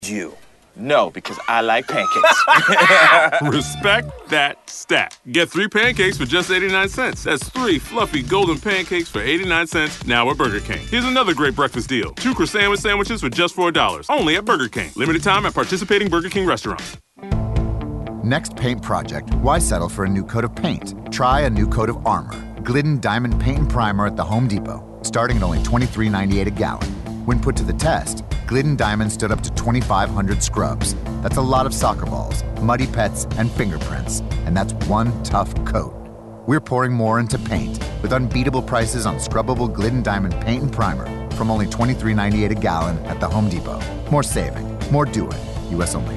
You. No, because I like pancakes. Respect that stat. Get 3 pancakes for just 89 cents. That's 3 fluffy golden pancakes for 89 cents now at Burger King. Here's another great breakfast deal. 2 croissant sandwiches for just $4. Only at Burger King. Limited time at participating Burger King restaurants. Next paint project. Why settle for a new coat of paint? Try a new coat of armor. Glidden Diamond Paint and Primer at the Home Depot. Starting at only $23.98 a gallon. When put to the test, Glidden Diamond stood up to 2,500 scrubs. That's a lot of soccer balls, muddy pets, and fingerprints. And that's one tough coat. We're pouring more into paint with unbeatable prices on scrubbable Glidden Diamond Paint and Primer from only $23.98 a gallon at the Home Depot. More saving, more doing. U.S. only.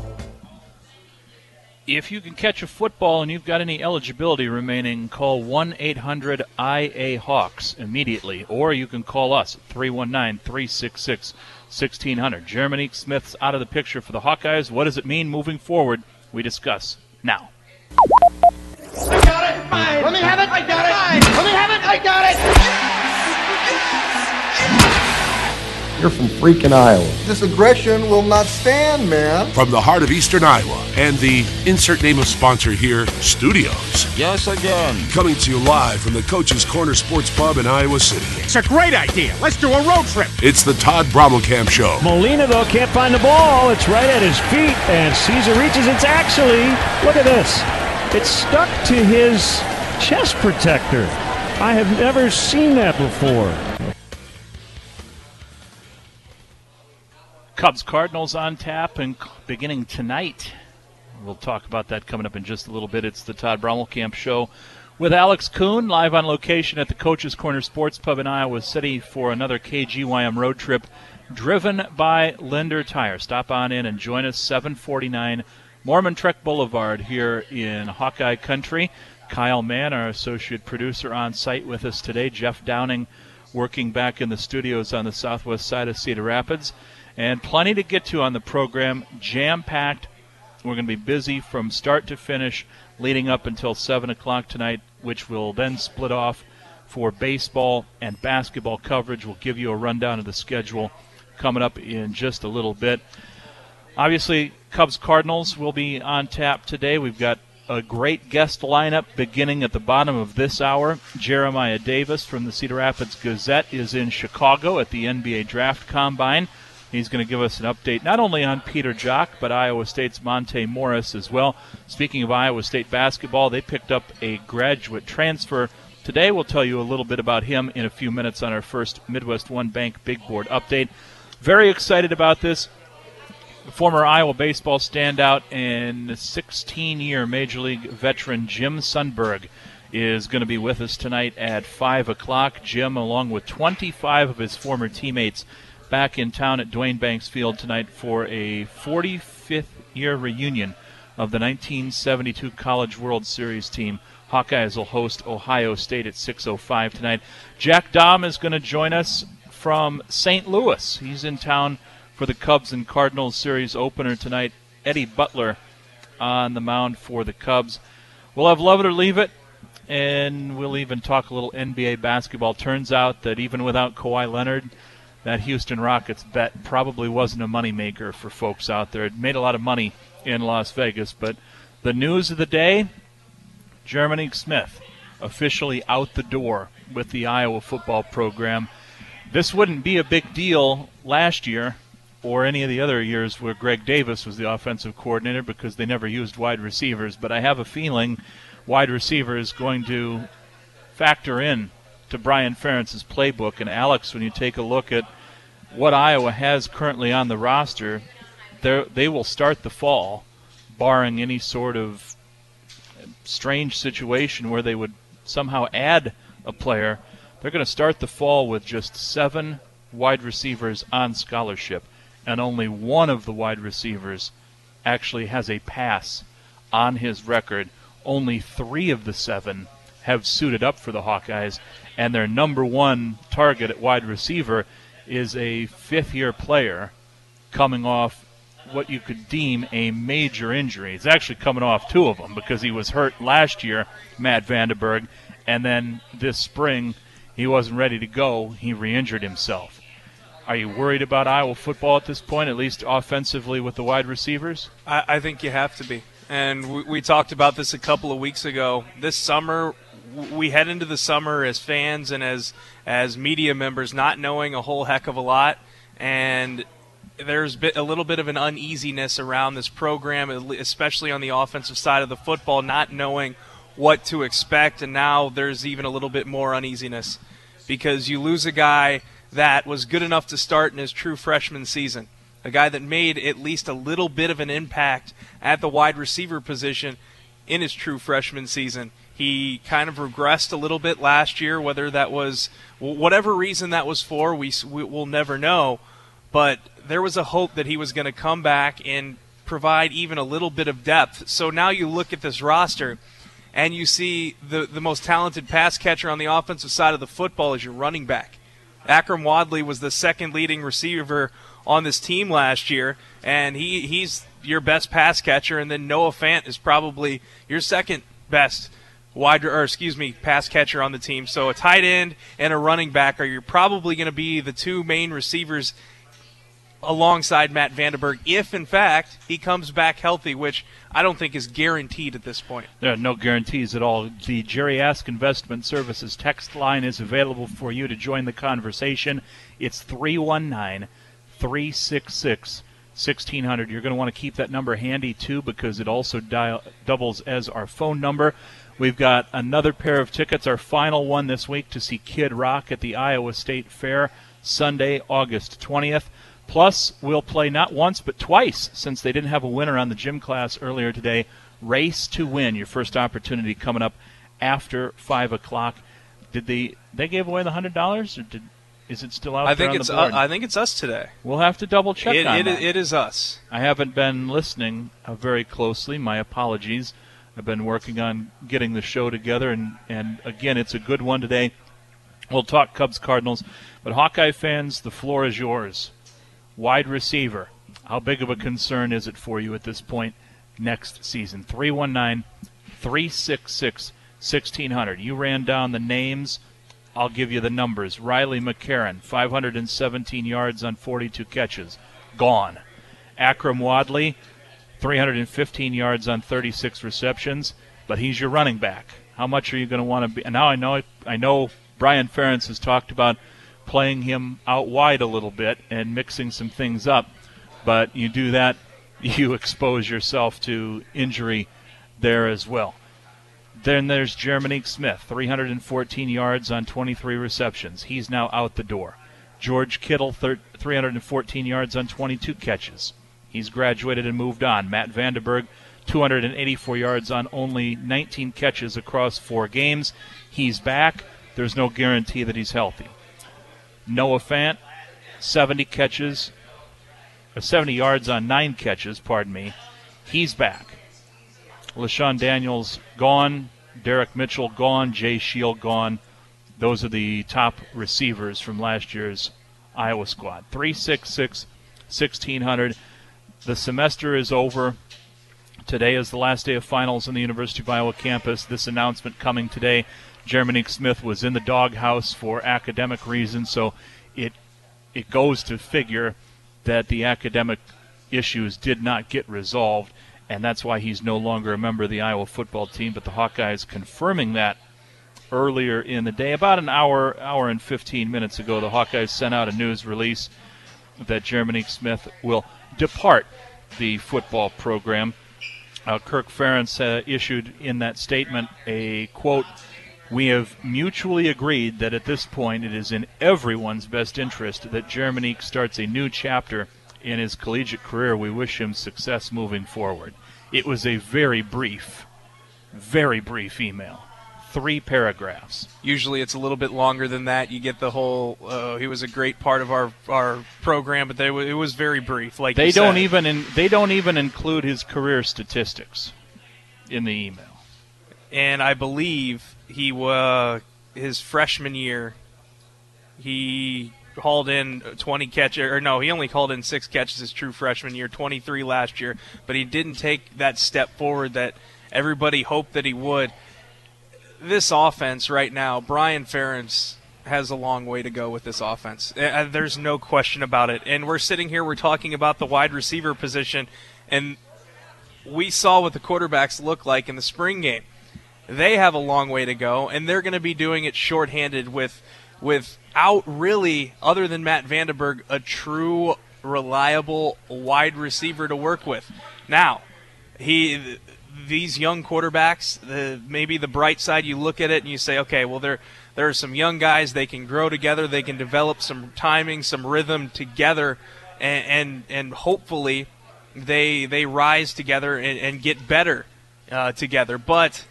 If you can catch a football and you've got any eligibility remaining, call 1-800-IA-HAWKS immediately, or you can call us at 319-366-1600. Jeremy Smith's out of the picture for the Hawkeyes. What does it mean moving forward? We discuss now. I got it! Mine. Let me have it! I got it! Mine. Let me have it! I got it! You're from freaking Iowa. This aggression will not stand, man. From the heart of Eastern Iowa and the insert name of sponsor here, Studios. Yes, again. Coming to you live from the Coach's Corner Sports Pub in Iowa City. It's a great idea. Let's do a road trip. It's the Todd Brommelkamp Show. Molina, though, can't find the ball. It's right at his feet, and Caesar reaches. It's actually, look at this. It's stuck to his chest protector. I have never seen that before. Cubs-Cardinals on tap and beginning tonight. We'll talk about that coming up in just a little bit. It's the Todd Brommelkamp Show with Alex Kuhn, live on location at the Coach's Corner Sports Pub in Iowa City for another KGYM road trip driven by Linder Tire. Stop on in and join us, 749 Mormon Trek Boulevard here in Hawkeye Country. Kyle Mann, our associate producer, on site with us today. Jeff Downing working back in the studios on the southwest side of Cedar Rapids. And plenty to get to on the program, jam-packed. We're going to be busy from start to finish leading up until 7 o'clock tonight, which will then split off for baseball and basketball coverage. We'll give you a rundown of the schedule coming up in just a little bit. Obviously, Cubs-Cardinals will be on tap today. We've got a great guest lineup beginning at the bottom of this hour. Jeremiah Davis from the Cedar Rapids Gazette is in Chicago at the NBA Draft Combine. He's going to give us an update not only on Peter Jock, but Iowa State's Monte Morris as well. Speaking of Iowa State basketball, they picked up a graduate transfer today. We'll tell you a little bit about him in a few minutes on our first Midwest One Bank Big Board update. Very excited about this. Former Iowa baseball standout and 16-year Major League veteran Jim Sundberg is going to be with us tonight at 5 o'clock. Jim, along with 25 of his former teammates, back in town at Dwayne Banks Field tonight for a 45th year reunion of the 1972 College World Series team. Hawkeyes will host Ohio State at 6:05 tonight. Jack Dahm is going to join us from St. Louis. He's in town for the Cubs and Cardinals series opener tonight. Eddie Butler on the mound for the Cubs. We'll have Love It or Leave It, and we'll even talk a little NBA basketball. Turns out that even without Kawhi Leonard, that Houston Rockets bet probably wasn't a moneymaker for folks out there. It made a lot of money in Las Vegas. But the news of the day, Jeremy Smith officially out the door with the Iowa football program. This wouldn't be a big deal last year or any of the other years where Greg Davis was the offensive coordinator because they never used wide receivers. But I have a feeling wide receiver is going to factor in to Brian Ferentz's playbook. And Alex, when you take a look at what Iowa has currently on the roster, they will start the fall, barring any sort of strange situation where they would somehow add a player. They're going to start the fall with just 7 wide receivers on scholarship, and only one of the wide receivers actually has a pass on his record. Only 3 of the 7 have suited up for the Hawkeyes, and their number one target at wide receiver is a 5th-year player coming off what you could deem a major injury. He's actually coming off 2 of them because he was hurt last year, Matt Vandenberg, and then this spring he wasn't ready to go. He re-injured himself. Are you worried about Iowa football at this point, at least offensively with the wide receivers? I think you have to be. And we talked about this a couple of weeks ago. This summer, we head into the summer as fans and as media members not knowing a whole heck of a lot. And there's a little bit of an uneasiness around this program, especially on the offensive side of the football, not knowing what to expect. And now there's even a little bit more uneasiness because you lose a guy that was good enough to start in his true freshman season, a guy that made at least a little bit of an impact at the wide receiver position in his true freshman season. He kind of regressed a little bit last year, whether that was whatever reason that was for, we'll never know. But there was a hope that he was going to come back and provide even a little bit of depth. So now you look at this roster and you see the most talented pass catcher on the offensive side of the football is your running back. Akram Wadley was the second leading receiver on this team last year, and he's your best pass catcher, and then Noah Fant is probably your second best pass catcher on the team. So a tight end and a running back are probably going to be the two main receivers alongside Matt Vandenberg if, in fact, he comes back healthy, which I don't think is guaranteed at this point. There are no guarantees at all. The Jerry Ask Investment Services text line is available for you to join the conversation. It's 319-366-1600. You're going to want to keep that number handy, too, because it also doubles as our phone number. We've got another pair of tickets, our final one this week, to see Kid Rock at the Iowa State Fair, Sunday, August 20th. Plus, we'll play not once but twice, since they didn't have a winner on the gym class earlier today. Race to Win, your first opportunity coming up after 5 o'clock. Did they gave away the $100, or is it still out there on the board? I think it's us today. We'll have to double-check on that. It is us. I haven't been listening very closely. My apologies. I've been working on getting the show together, and again, it's a good one today. We'll talk Cubs-Cardinals, but Hawkeye fans, the floor is yours. Wide receiver, how big of a concern is it for you at this point next season? 319-366-1600. You ran down the names. I'll give you the numbers. Riley McCarron, 517 yards on 42 catches. Gone. Akram Wadley, 315 yards on 36 receptions, but he's your running back. How much are you going to want to be? And now I know Brian Ferentz has talked about playing him out wide a little bit and mixing some things up, but you do that, you expose yourself to injury there as well. Then there's Jermanique Smith, 314 yards on 23 receptions. He's now out the door. George Kittle, 314 yards on 22 catches. He's graduated and moved on. Matt Vandenberg, 284 yards on only 19 catches across 4 games. He's back. There's no guarantee that he's healthy. Noah Fant, 70 yards on 9 catches, He's back. LaShawn Daniels gone. Derek Mitchell gone. Jay Shield gone. Those are the top receivers from last year's Iowa squad. 366-1600. The semester is over. Today is the last day of finals on the University of Iowa campus. This announcement coming today. Jermanique Smith was in the doghouse for academic reasons, so it goes to figure that the academic issues did not get resolved, and that's why he's no longer a member of the Iowa football team. But the Hawkeyes confirming that earlier in the day. About an hour and 15 minutes ago, the Hawkeyes sent out a news release that Jermanique Smith will depart the football program. Kirk Ferentz issued in that statement a quote, "We have mutually agreed that at this point it is in everyone's best interest that Jermanique starts a new chapter in his collegiate career. We wish him success moving forward." It was a very brief email. 3 paragraphs. Usually it's a little bit longer than that. You get the whole, he was a great part of our program, but it was very brief. Like they don't even include his career statistics in the email. And I believe his freshman year, he hauled in 20 catches, or no, he only hauled in 6 catches his true freshman year, 23 last year, but he didn't take that step forward that everybody hoped that he would. This offense right now, Brian Ferentz has a long way to go with this offense. There's no question about it. And we're sitting here, we're talking about the wide receiver position, and we saw what the quarterbacks look like in the spring game. They have a long way to go, and they're going to be doing it shorthanded without really, other than Matt Vandenberg, a true, reliable wide receiver to work with. Now, these young quarterbacks, maybe the bright side, you look at it and you say, okay, well, there are some young guys. They can grow together. They can develop some timing, some rhythm together, and hopefully they rise together and get better together. But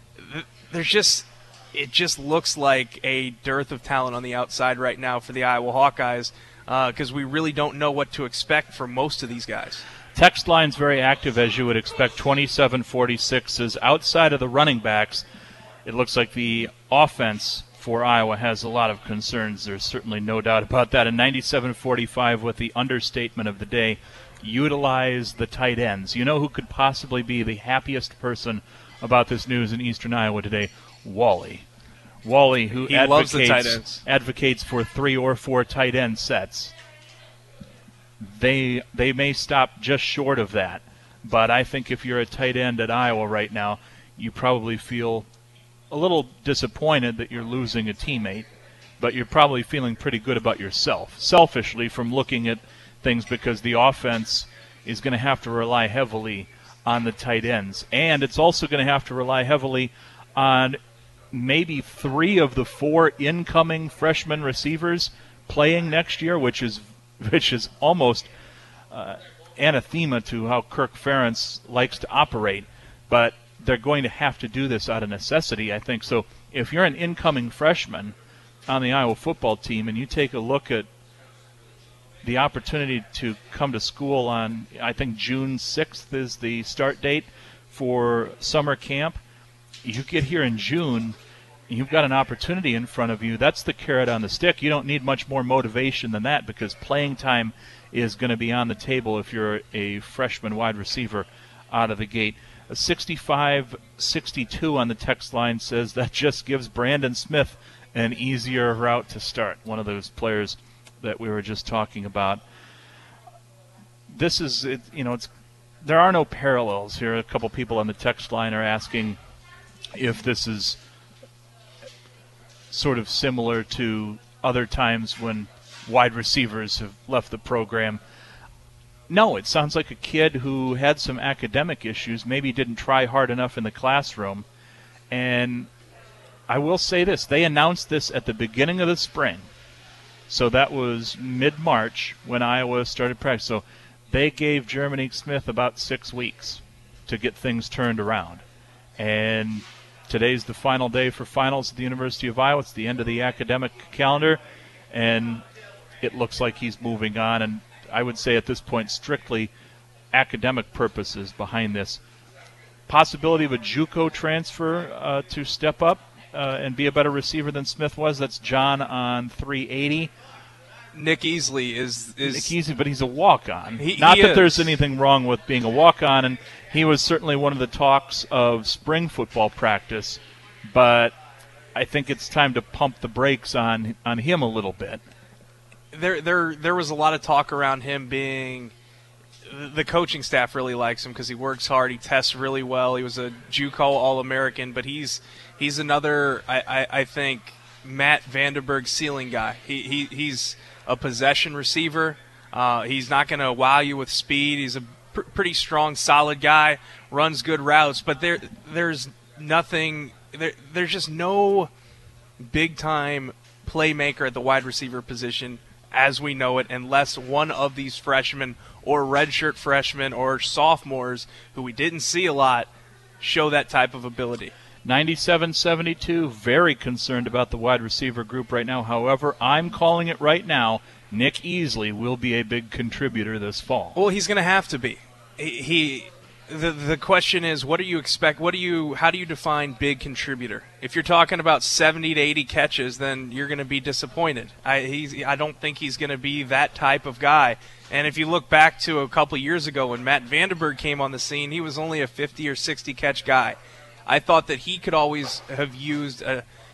it just looks like a dearth of talent on the outside right now for the Iowa Hawkeyes because we really don't know what to expect from most of these guys. Text line's very active, as you would expect. 2746 is outside of the running backs. It looks like the offense for Iowa has a lot of concerns. There's certainly no doubt about that. And 9745 with the understatement of the day, utilize the tight ends. You know who could possibly be the happiest person about this news in Eastern Iowa today? Wally. Wally, who loves the tight ends. Advocates for 3 or 4 tight end sets. They may stop just short of that, but I think if you're a tight end at Iowa right now, you probably feel a little disappointed that you're losing a teammate, but you're probably feeling pretty good about yourself, selfishly, from looking at things, because the offense is going to have to rely heavily on the tight ends, and it's also going to have to rely heavily on maybe 3 of the 4 incoming freshman receivers playing next year, which is almost anathema to how Kirk Ferentz likes to operate, but they're going to have to do this out of necessity, I think. So if you're an incoming freshman on the Iowa football team and you take a look at the opportunity to come to school on, I think June 6th is the start date for summer camp, you get here in June, you've got an opportunity in front of you. That's the carrot on the stick. You don't need much more motivation than that, because playing time is going to be on the table if you're a freshman wide receiver out of the gate. 65-62 on the text line says that just gives Brandon Smith an easier route to start, one of those players that we were just talking about. This is, there are no parallels here. A couple people on the text line are asking if this is sort of similar to other times when wide receivers have left the program. No, it sounds like a kid who had some academic issues, maybe didn't try hard enough in the classroom. And I will say this, they announced this at the beginning of the spring. So that was mid-March when Iowa started practice. So they gave Germany Smith about 6 weeks to get things turned around. And today's the final day for finals at the University of Iowa. It's the end of the academic calendar, and it looks like he's moving on. And I would say at this point, strictly academic purposes behind this. Possibility of a JUCO transfer to step up and be a better receiver than Smith was. That's John on 380. Nick Easley is Nick Easley, but he's a walk-on. Not that there's anything wrong with being a walk-on, and he was certainly one of the talks of spring football practice, but I think it's time to pump the brakes on him a little bit. There was a lot of talk around him being – the coaching staff really likes him because he works hard, he tests really well, he was a JUCO All-American, but he's another, I think, Matt Vandenberg ceiling guy. He's a possession receiver. He's not going to wow you with speed. He's a pretty strong, solid guy, runs good routes, but there's nothing – there's just no big-time playmaker at the wide receiver position as we know it, unless one of these freshmen or redshirt freshmen or sophomores who we didn't see a lot show that type of ability. 97-72, very concerned about the wide receiver group right now. However, I'm calling it right now, Nick Easley will be a big contributor this fall. Well, he's going to have to be. The question is, what do you expect? How do you define big contributor? If you're talking about 70 to 80 catches, then you're going to be disappointed. I don't think he's going to be that type of guy. And if you look back to a couple of years ago when Matt Vandenberg came on the scene, he was only a 50 or 60 catch guy. I thought that he could always have used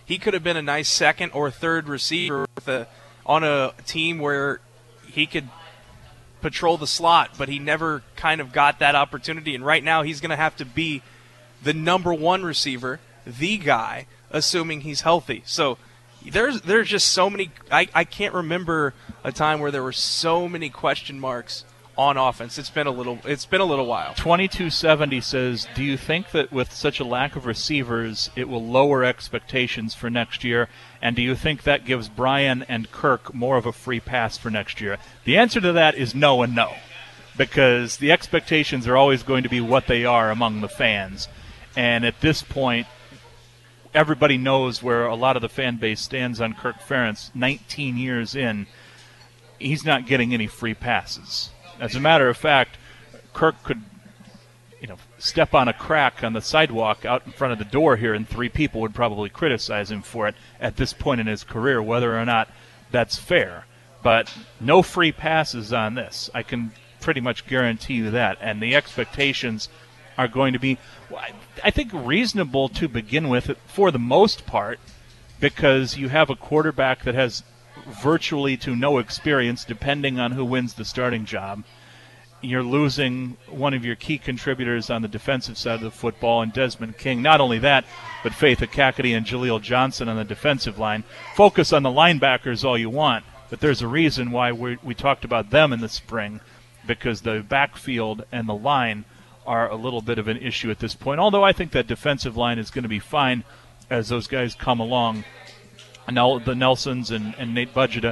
he could have been a nice second or third receiver on a team where he could patrol the slot, but he never kind of got that opportunity. And right now he's going to have to be the number one receiver, the guy, assuming he's healthy. So there's just so many. I can't remember a time where there were so many question marks on offense. It's been a little while. 2270 says, do you think that with such a lack of receivers, it will lower expectations for next year? And do you think that gives Brian and Kirk more of a free pass for next year? The answer to that is no and no, because the expectations are always going to be what they are among the fans. And at this point, everybody knows where a lot of the fan base stands on Kirk Ferentz. 19 years in, he's not getting any free passes. As a matter of fact, Kirk could, step on a crack on the sidewalk out in front of the door here, and 3 people would probably criticize him for it at this point in his career, whether or not that's fair. But no free passes on this. I can pretty much guarantee you that. And the expectations are going to be, I think, reasonable to begin with for the most part, because you have a quarterback that has virtually to no experience, depending on who wins the starting job. You're losing one of your key contributors on the defensive side of the football in Desmond King. Not only that, but Faith Akakady and Jaleel Johnson on the defensive line. Focus on the linebackers all you want, but there's a reason why we talked about them in the spring, because the backfield and the line are a little bit of an issue at this point, although I think that defensive line is going to be fine as those guys come along. Now the Nelsons and Nate Budgeta.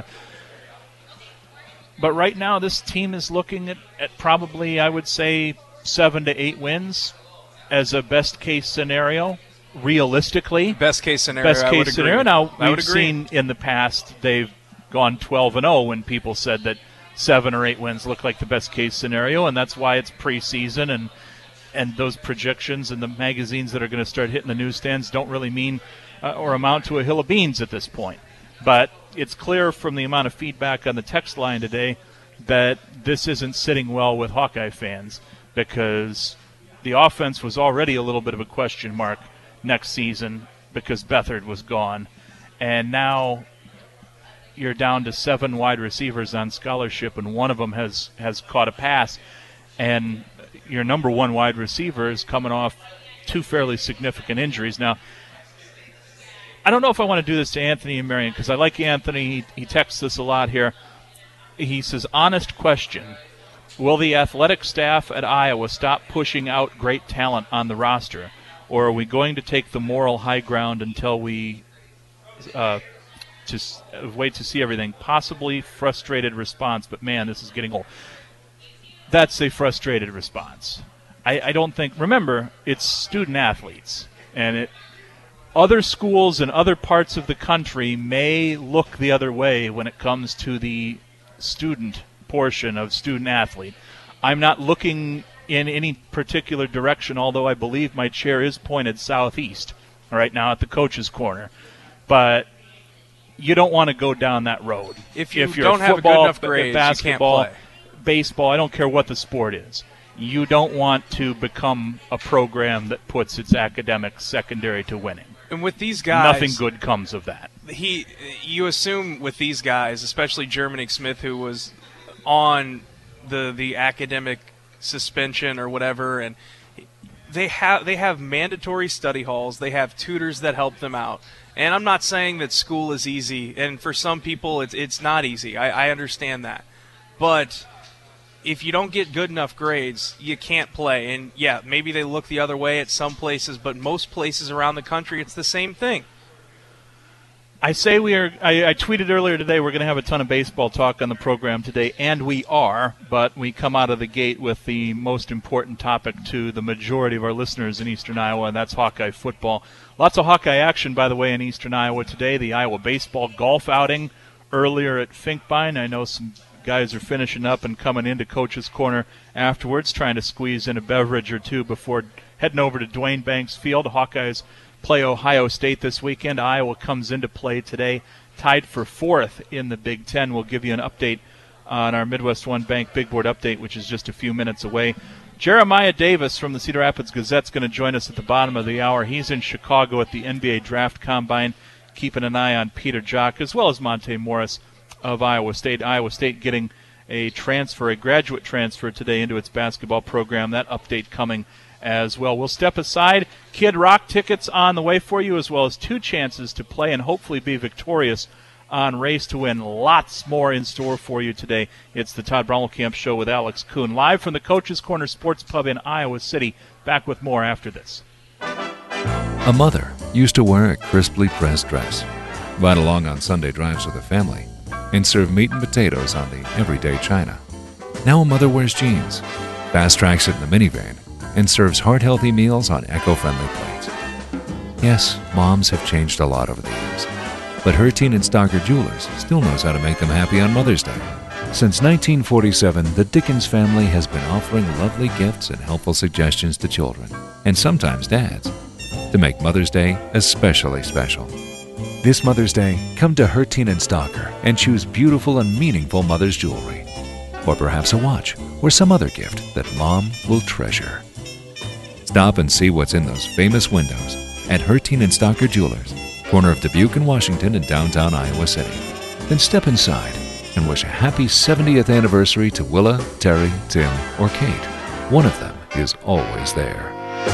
But right now this team is looking at probably, I would say, 7 to 8 wins as a best-case scenario, realistically. Best-case scenario, Best case scenario. Now, we've agree. seen in the past they've gone 12-0 when people said that 7 or 8 wins look like the best-case scenario, and that's why it's preseason, and those projections and the magazines that are going to start hitting the newsstands don't really mean or amount to a hill of beans at this point. But it's clear from the amount of feedback on the text line today that this isn't sitting well with Hawkeye fans, because the offense was already a little bit of a question mark next season because Beathard was gone. And now you're down to 7 wide receivers on scholarship, and one of them has caught a pass. And your number one wide receiver is coming off 2 fairly significant injuries. Now, I don't know if I want to do this to Anthony and Marion, because I like Anthony. He texts us a lot here. He says, honest question, will the athletic staff at Iowa stop pushing out great talent on the roster, or are we going to take the moral high ground until we just wait to see everything? Possibly frustrated response, but man, this is getting old. That's a frustrated response. I don't think, remember, it's student athletes, and other schools in other parts of the country may look the other way when it comes to the student portion of student athlete. I'm not looking in any particular direction, although I believe my chair is pointed southeast right now at the coach's corner. But you don't want to go down that road. If you're don't have football, a good enough grades, basketball, you can't play. Baseball, I don't care what the sport is. You don't want to become a program that puts its academics secondary to winning. And with these guys, nothing good comes of that. You assume with these guys, especially Germany Smith, who was on the academic suspension or whatever, and they have mandatory study halls. They have tutors that help them out. And I'm not saying that school is easy, and for some people it's not easy. I understand that, but if you don't get good enough grades, you can't play. And, yeah, maybe they look the other way at some places, but most places around the country, it's the same thing. I say I tweeted earlier today we're going to have a ton of baseball talk on the program today, and we are, but we come out of the gate with the most important topic to the majority of our listeners in Eastern Iowa, and that's Hawkeye football. Lots of Hawkeye action, by the way, in Eastern Iowa today. The Iowa baseball golf outing earlier at Finkbein. I know some guys are finishing up and coming into Coach's Corner afterwards, trying to squeeze in a beverage or two before heading over to Dwayne Banks Field. Hawkeyes play Ohio State this weekend. Iowa comes into play today, tied for 4th in the Big Ten. We'll give you an update on our Midwest One Bank Big Board update, which is just a few minutes away. Jeremiah Davis from the Cedar Rapids Gazette is going to join us at the bottom of the hour. He's in Chicago at the NBA Draft Combine, keeping an eye on Peter Jock as well as Monte Morris of Iowa State. Iowa State getting a graduate transfer today into its basketball program. That update coming as well. We'll step aside. Kid Rock tickets on the way for you, as well as 2 chances to play and hopefully be victorious on Race to Win. Lots more in store for you today. It's the Todd Brommelkamp Show with Alex Kuhn, live from the Coach's Corner Sports Pub in Iowa City. Back with more after this. A mother used to wear a crisply pressed dress, ride along on Sunday drives with her family, and serve meat and potatoes on the everyday china. Now a mother wears jeans, fast-tracks it in the minivan, and serves heart-healthy meals on eco-friendly plates. Yes, moms have changed a lot over the years, but Hertine and Stocker Jewelers still knows how to make them happy on Mother's Day. Since 1947, the Dickens family has been offering lovely gifts and helpful suggestions to children, and sometimes dads, to make Mother's Day especially special. This Mother's Day, come to Hertine and Stocker and choose beautiful and meaningful mother's jewelry, or perhaps a watch or some other gift that Mom will treasure. Stop and see what's in those famous windows at Hertine and Stocker Jewelers, corner of Dubuque and Washington in downtown Iowa City. Then step inside and wish a happy 70th anniversary to Willa, Terry, Tim, or Kate. One of them is always there.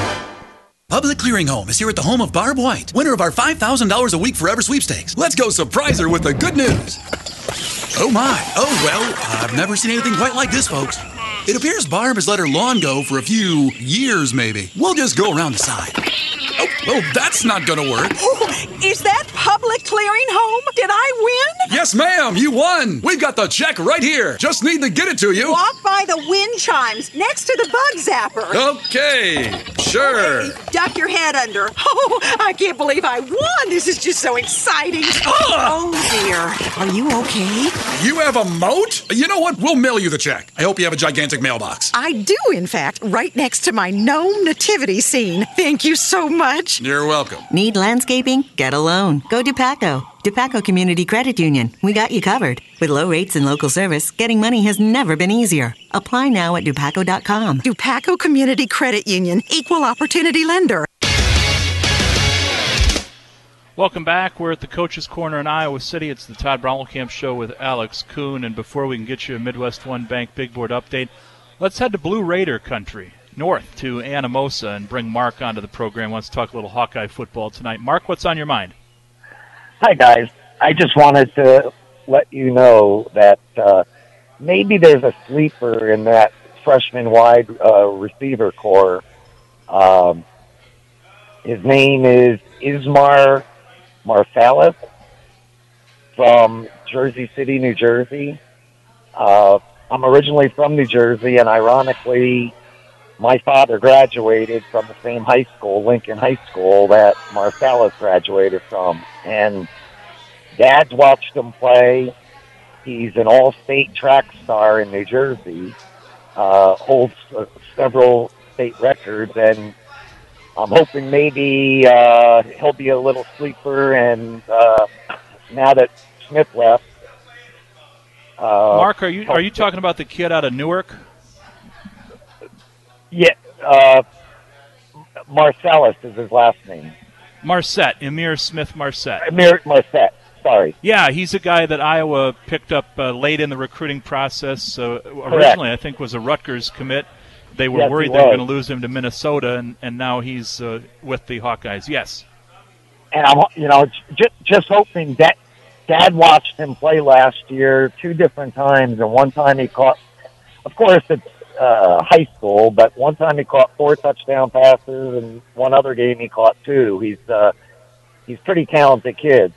Public Clearing Home is here at the home of Barb White, winner of our $5,000 a week forever sweepstakes. Let's go surprise her with the good news. Oh my, oh well, I've never seen anything quite like this, folks. It appears Barb has let her lawn go for a few years, maybe. We'll just go around the side. Oh, that's not gonna work. Oh, is that Public Clearing Home? Did I win? Yes, ma'am, you won. We've got the check right here. Just need to get it to you. Walk by the wind chimes next to the bug zapper. Okay, sure. Okay, duck your head under. Oh, I can't believe I won. This is just so exciting. Oh, dear. Are you okay? You have a moat? You know what? We'll mail you the check. I hope you have a gigantic mailbox. I do, in fact, right next to my gnome nativity scene. Thank you so much. You're welcome. Need landscaping? Get a loan. Go Dupaco. Dupaco Community Credit Union. We got you covered. With low rates and local service, getting money has never been easier. Apply now at Dupaco.com. Dupaco Community Credit Union. Equal opportunity lender. Welcome back. We're at the Coach's Corner in Iowa City. It's the Todd Brommelkamp Show with Alex Kuhn. And before we can get you a Midwest One Bank Big Board update, let's head to Blue Raider country, north to Anamosa, and bring Mark onto the program. Let's talk a little Hawkeye football tonight. Mark, what's on your mind? Hi, guys. I just wanted to let you know that maybe there's a sleeper in that freshman wide receiver core. His name is Ismar Marsalis from Jersey City, New Jersey. I'm originally from New Jersey, and ironically, my father graduated from the same high school, Lincoln High School, that Marsalis graduated from. And Dad's watched him play. He's an all-state track star in New Jersey, holds several state records, and I'm hoping maybe he'll be a little sleeper. And now that Smith left, Mark, are you talking about the kid out of Newark? Yeah, Marsalis is his last name. Marset, Emir Smith Marset. Emir Marset, sorry. Yeah, he's a guy that Iowa picked up late in the recruiting process. Originally, I think, was a Rutgers commit. They were worried they were going to lose him to Minnesota, and now he's with the Hawkeyes. Yes. And I'm, just hoping that Dad watched him play last year 2 different times, and one time he caught. Of course, it's high school, but one time he caught 4 touchdown passes, and one other game he caught 2. He's pretty talented kid.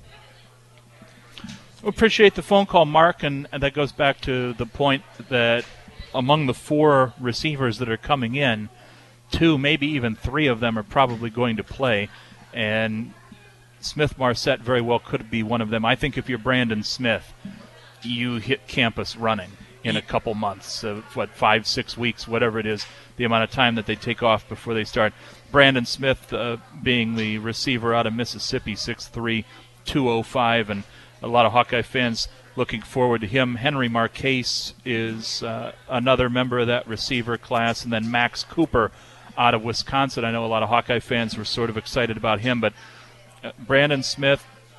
We appreciate the phone call, Mark, and that goes back to the point that among the 4 receivers that are coming in, 2, maybe even 3 of them are probably going to play, and Smith Marset very well could be one of them. I think if you're Brandon Smith, you hit campus running in a couple months, 5-6 weeks, whatever it is, the amount of time that they take off before they start. Brandon Smith being the receiver out of Mississippi, 6'3", 205, and a lot of Hawkeye fans looking forward to him. Henry Marcase is another member of that receiver class, and then Max Cooper out of Wisconsin. I know a lot of Hawkeye fans were sort of excited about him, but Brandon Smith,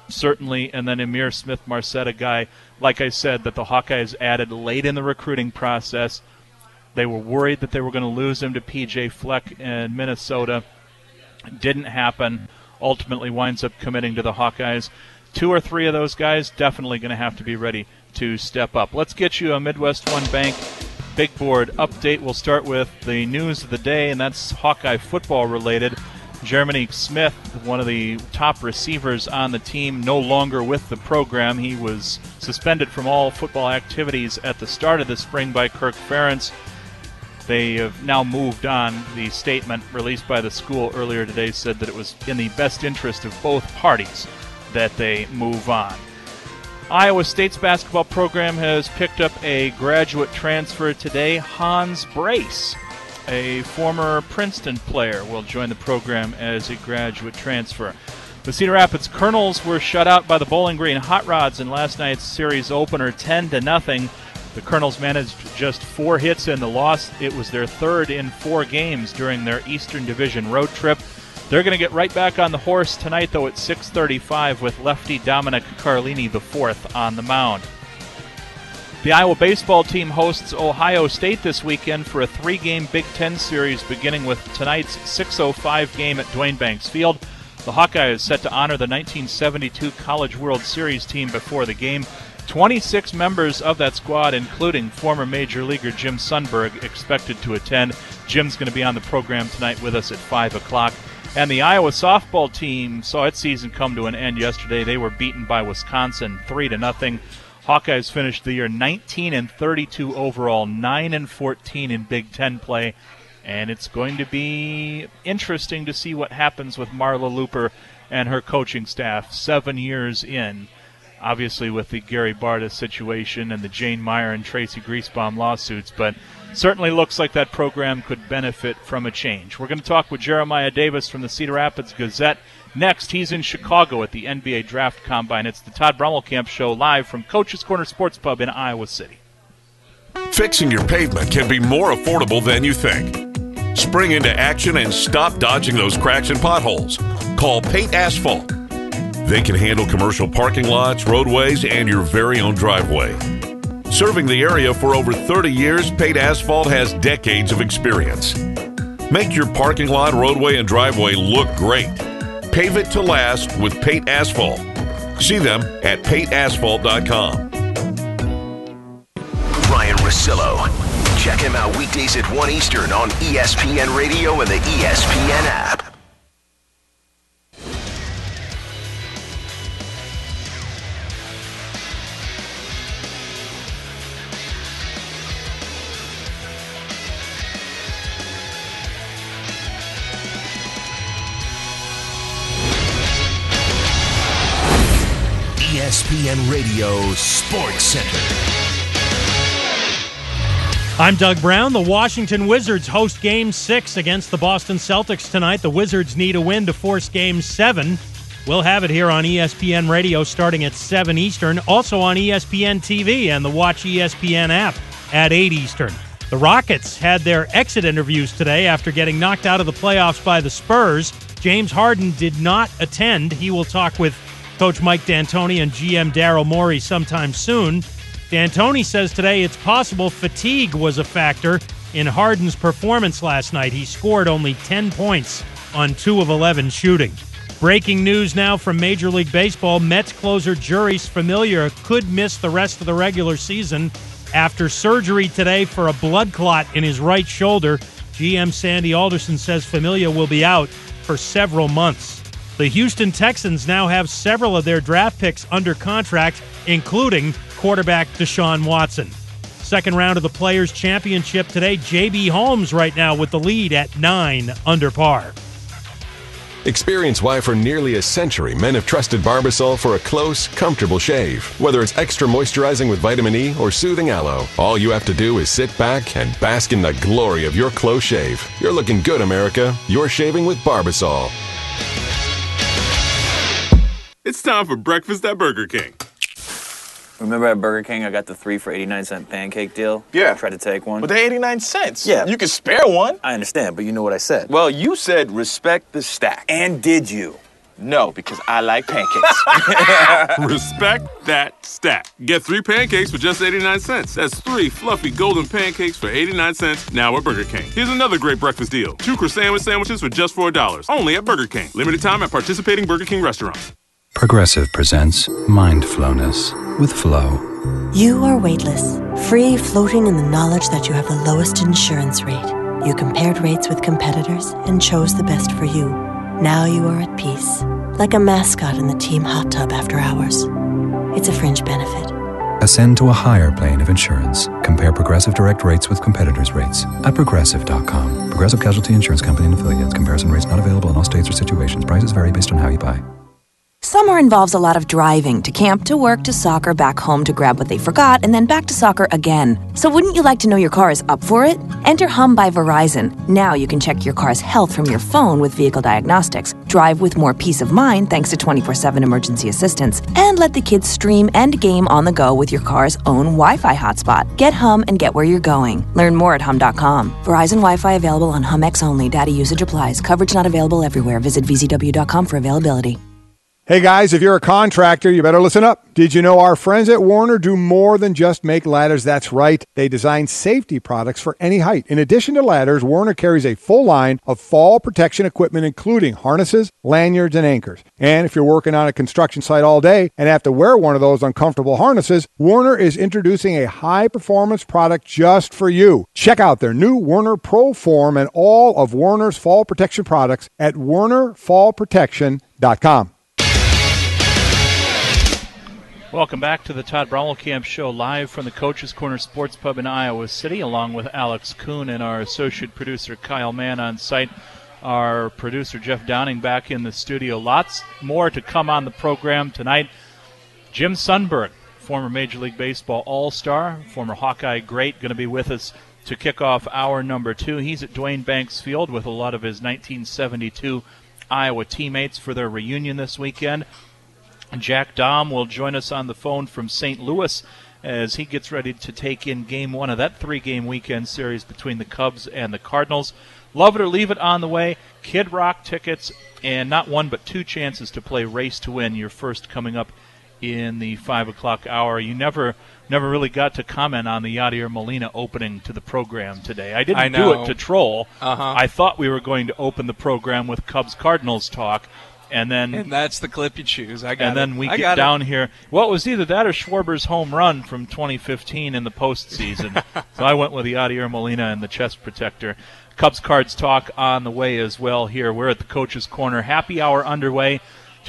certainly, and then Emir Smith-Marset, a guy, like I said, that the Hawkeyes added late in the recruiting process. They were worried that they were going to lose him to P.J. Fleck in Minnesota. Didn't happen. Ultimately winds up committing to the Hawkeyes. 2 or 3 of those guys definitely going to have to be ready to step up. Let's get you a Midwest One Bank Big Board update. We'll start with the news of the day, and that's Hawkeye football related. Jeremy Smith, one of the top receivers on the team, no longer with the program. He was suspended from all football activities at the start of the spring by Kirk Ferentz. They have now moved on. The statement released by the school earlier today said that it was in the best interest of both parties that they move on. Iowa State's basketball program has picked up a graduate transfer today. Hans Brace, a former Princeton player, will join the program as a graduate transfer. The Cedar Rapids Colonels were shut out by the Bowling Green Hot Rods in last night's series opener, 10-0. The Colonels managed just 4 hits in the loss. It was their 3rd in 4 games during their Eastern Division road trip. They're going to get right back on the horse tonight, though, at 6:35 with lefty Dominic Carlini IV on the mound. The Iowa baseball team hosts Ohio State this weekend for a 3-game Big Ten series beginning with tonight's 6:05 game at Duane Banks Field. The Hawkeyes is set to honor the 1972 College World Series team before the game. 26 members of that squad, including former Major Leaguer Jim Sundberg, expected to attend. Jim's going to be on the program tonight with us at 5 o'clock. And the Iowa softball team saw its season come to an end yesterday. They were beaten by Wisconsin 3-0. Hawkeyes finished the year 19-32 overall, 9-14 in Big Ten play. And it's going to be interesting to see what happens with Marla Looper and her coaching staff 7 years in. Obviously with the Gary Barta situation and the Jane Meyer and Tracy Griesbaum lawsuits, but certainly looks like that program could benefit from a change. We're going to talk with Jeremiah Davis from the Cedar Rapids Gazette. Next, he's in Chicago at the NBA Draft Combine. It's the Todd Brummelkamp Show live from Coach's Corner Sports Pub in Iowa City. Fixing your pavement can be more affordable than you think. Spring into action and stop dodging those cracks and potholes. Call Paint Asphalt. They can handle commercial parking lots, roadways, and your very own driveway. Serving the area for over 30 years, Paint Asphalt has decades of experience. Make your parking lot, roadway, and driveway look great. Pave it to last with Paint Asphalt. See them at paintasphalt.com. Ryan Russillo. Check him out weekdays at 1 Eastern on ESPN Radio and the ESPN app. ESPN Radio Sports Center. I'm Doug Brown. The Washington Wizards host Game 6 against the Boston Celtics tonight. The Wizards need a win to force Game 7. We'll have it here on ESPN Radio starting at 7 Eastern. Also on ESPN TV and the Watch ESPN app at 8 Eastern. The Rockets had their exit interviews today after getting knocked out of the playoffs by the Spurs. James Harden did not attend. He will talk with Coach Mike D'Antoni and GM Daryl Morey sometime soon. D'Antoni says today it's possible fatigue was a factor in Harden's performance last night. He scored only 10 points on 2 of 11 shooting. Breaking news now from Major League Baseball. Mets closer Jeurys Familia could miss the rest of the regular season after surgery today for a blood clot in his right shoulder. GM Sandy Alderson says Familia will be out for several months. The Houston Texans now have several of their draft picks under contract, including quarterback Deshaun Watson. Second round of the Players' Championship today. J.B. Holmes right now with the lead at 9 under par. Experience why for nearly a century men have trusted Barbasol for a close, comfortable shave. Whether it's extra moisturizing with vitamin E or soothing aloe, all you have to do is sit back and bask in the glory of your close shave. You're looking good, America. You're shaving with Barbasol. It's time for breakfast at Burger King. Remember at Burger King, I got the 3 for 89-cent pancake deal? Yeah. I tried to take one. But they're 89 cents. Yeah. You could spare one. I understand, but you know what I said. Well, you said respect the stack. And did you? No, because I like pancakes. Respect that stat. Get 3 pancakes for just 89 cents. That's 3 fluffy golden pancakes for 89 cents now at Burger King. Here's another great breakfast deal. 2 croissant sandwiches for just $4. Only at Burger King. Limited time at participating Burger King restaurants. Progressive presents Mindfulness with Flow. You are weightless, free floating in the knowledge that you have the lowest insurance rate. You compared rates with competitors and chose the best for you. Now you are at peace, like a mascot in the team hot tub after hours. It's a fringe benefit. Ascend to a higher plane of insurance. Compare Progressive Direct rates with competitors' rates at Progressive.com. Progressive Casualty Insurance Company and Affiliates. Comparison rates not available in all states or situations. Prices vary based on how you buy. Summer involves a lot of driving, to camp, to work, to soccer, back home to grab what they forgot, and then back to soccer again. So wouldn't you like to know your car is up for it? Enter Hum by Verizon. Now you can check your car's health from your phone with vehicle diagnostics, drive with more peace of mind thanks to 24/7 emergency assistance, and let the kids stream and game on the go with your car's own Wi-Fi hotspot. Get Hum and get where you're going. Learn more at hum.com. Verizon Wi-Fi available on HumX only. Data usage applies. Coverage not available everywhere. Visit vzw.com for availability. Hey guys, if you're a contractor, you better listen up. Did you know our friends at Warner do more than just make ladders? That's right. They design safety products for any height. In addition to ladders, Warner carries a full line of fall protection equipment, including harnesses, lanyards, and anchors. And if you're working on a construction site all day and have to wear one of those uncomfortable harnesses, Warner is introducing a high-performance product just for you. Check out their new Warner Pro Form and all of Warner's fall protection products at WarnerFallProtection.com. Welcome back to the Todd Brommelkamp Show, live from the Coach's Corner Sports Pub in Iowa City, along with Alex Kuhn and our associate producer Kyle Mann on site. Our producer Jeff Downing back in the studio. Lots more to come on the program tonight. Jim Sundberg, former Major League Baseball All-Star, former Hawkeye great, going to be with us to kick off hour number 2. He's at Duane Banks Field with a lot of his 1972 Iowa teammates for their reunion this weekend. Jack Dahm will join us on the phone from St. Louis as he gets ready to take in Game 1 of that 3-game weekend series between the Cubs and the Cardinals. Love It or Leave It on the way. Kid Rock tickets and not one but 2 chances to play Race to Win, your first coming up in the 5 o'clock hour. You never really got to comment on the Yadier Molina opening to the program today. I didn't do it to troll. I thought we were going to open the program with Cubs-Cardinals talk. And that's the clip you choose. Then we get down here. Well, it was either that or Schwarber's home run from 2015 in the postseason. So I went with Yadier Molina and the chest protector. Cubs Cards talk on the way as well here. We're at the Coach's Corner. Happy hour underway.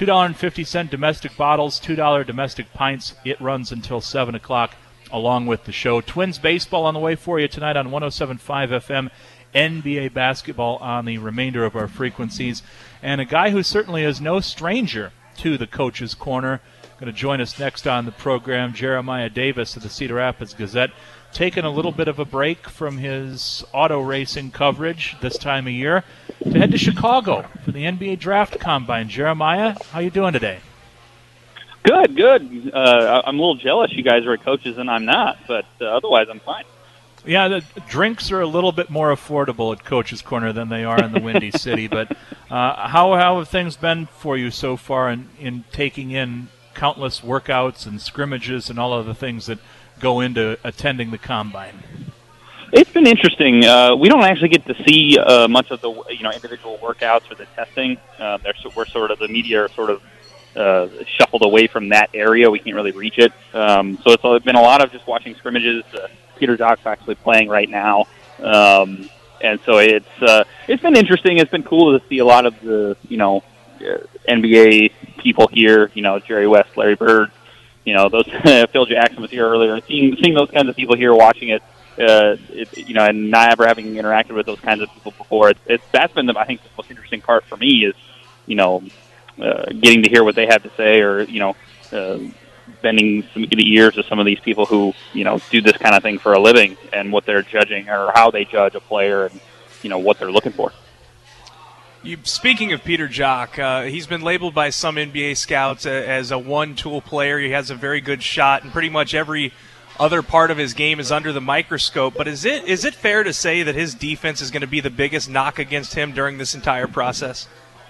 $2.50 domestic bottles, $2 domestic pints. It runs until 7 o'clock along with the show. Twins baseball on the way for you tonight on 107.5 FM. NBA basketball on the remainder of our frequencies. And a guy who certainly is no stranger to the Coach's Corner. Going to join us next on the program, Jeremiah Davis of the Cedar Rapids Gazette. Taking a little bit of a break from his auto racing coverage this time of year to head to Chicago for the NBA Draft Combine. Jeremiah, how you doing today? Good. I'm a little jealous you guys are coaches and I'm not, but otherwise I'm fine. Yeah, the drinks are a little bit more affordable at Coach's Corner than they are in the Windy City. But how have things been for you so far in taking in countless workouts and scrimmages and all of the things that go into attending the Combine? It's been interesting. We don't actually get to see much of the individual workouts or the testing. We're sort of, the media are sort of shuffled away from that area. We can't really reach it. So it's been a lot of just watching scrimmages. Peter Jock's actually playing right now, and so it's been interesting. It's been cool to see a lot of the NBA people here. Jerry West, Larry Bird, those Phil Jackson was here earlier. Seeing those kinds of people here, watching it, and not ever having interacted with those kinds of people before. That's been I think the most interesting part for me is getting to hear what they have to say, or bending the ears of some of these people who, do this kind of thing for a living and what they're judging or how they judge a player and, what they're looking for. Speaking of Peter Jock, he's been labeled by some NBA scouts as a one-tool player. He has a very good shot, and pretty much every other part of his game is under the microscope. But is it fair to say that his defense is going to be the biggest knock against him during this entire process?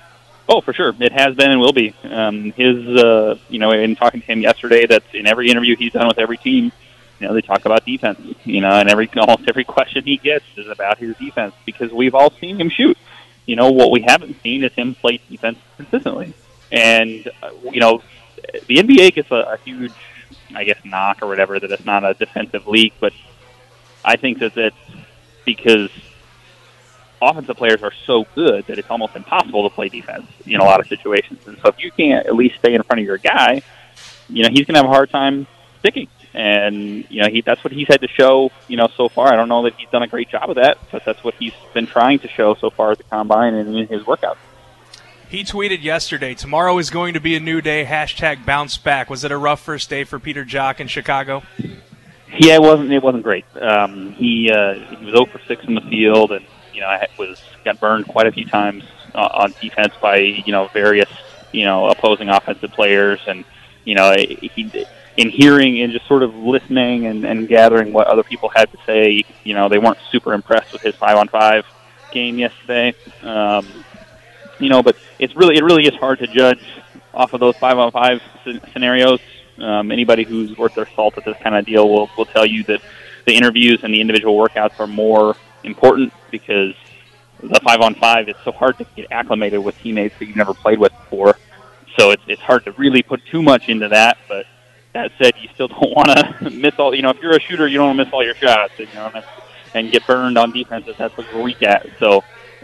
Oh, for sure. It has been and will be. In talking to him yesterday, that's in every interview he's done with every team, they talk about defense, and almost every question he gets is about his defense because we've all seen him shoot. What we haven't seen is him play defense consistently. And, the NBA gets a huge, knock or whatever that it's not a defensive league, but I think that that's because offensive players are so good that it's almost impossible to play defense in a lot of situations. And so if you can't at least stay in front of your guy, he's going to have a hard time sticking. And, that's what he's had to show, so far. I don't know that he's done a great job of that, but that's what he's been trying to show so far at the Combine and in his workouts. He tweeted yesterday, "Tomorrow is going to be a new day, #bounce back." Was it a rough first day for Peter Jok in Chicago? Yeah, it wasn't great. He was 0 for 6 in the field, and got burned quite a few times on defense by various opposing offensive players, and in hearing and just sort of listening and gathering what other people had to say, they weren't super impressed with his 5-on-5 game yesterday. But it really is hard to judge off of those 5-on-5 scenarios. Anybody who's worth their salt at this kind of deal will tell you that the interviews and the individual workouts are more important because the 5-on-5, it's so hard to get acclimated with teammates that you've never played with before. So it's hard to really put too much into that. But that said, you still don't want to miss all. If you're a shooter, you don't want to miss all your shots. And get burned on defense if that's what you're weak at. So